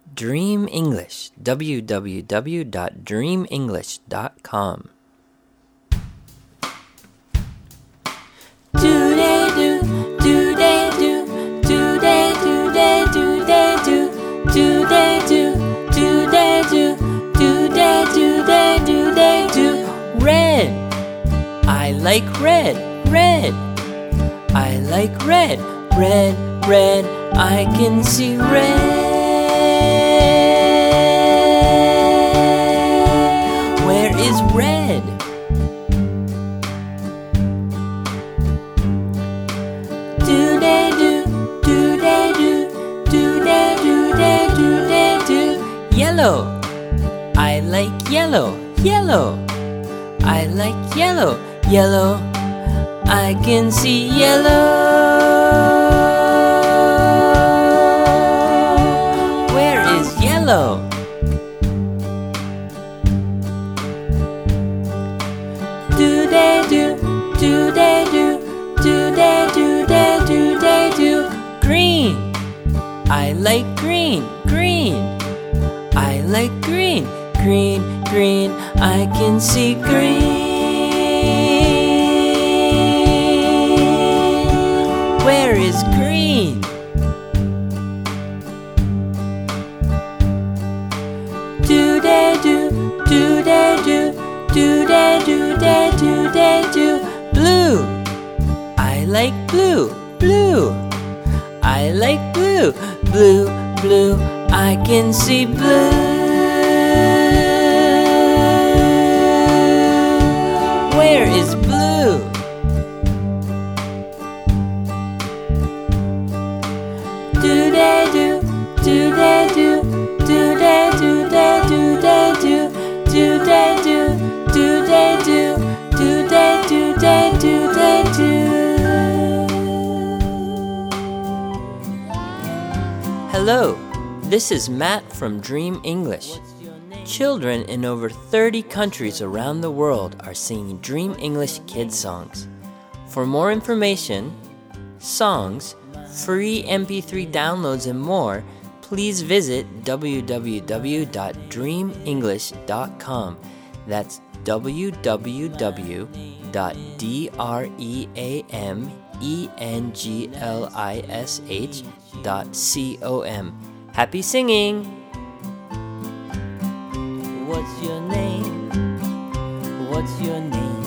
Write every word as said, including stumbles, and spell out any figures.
Dream English, w w w dot dream english dot com. Do-day-do, do-day-do, do-day-do, do-day-do, do-day-do, do-day-do, do-day-do, do-day-do. Red. I like red, red. I like red, red, red. I can see red. Where is red? Do-day-do, do-day-do, do-day-do, do-day-do. Yellow. I like yellow, yellow. I like yellow, yellow. I can see yellow. Where is yellow? Do-day-do, do-day-do, do-day-do, do-day-do. Green. I like green, green. I like green, green, green. I can see green. Where is green? Do-day-do, do-day-do, do-day-do, do-day-do. Blue. I like blue, blue. I like blue, blue, blue. I can see blue. Where is blue? Do-day-do, do-day-do, do-day-do, do-day-do, do-day-do, do-day-do, do-day-do, do-day-do. Hello, this is Matt from Dream English. Children in over thirty countries around the world are singing Dream English kids songs. For more information, songs, free M P three downloads, and more, please visit w w w dot dream english dot com. That's w w w dot dream english dot com. Happy singing! What's your name? What's your name?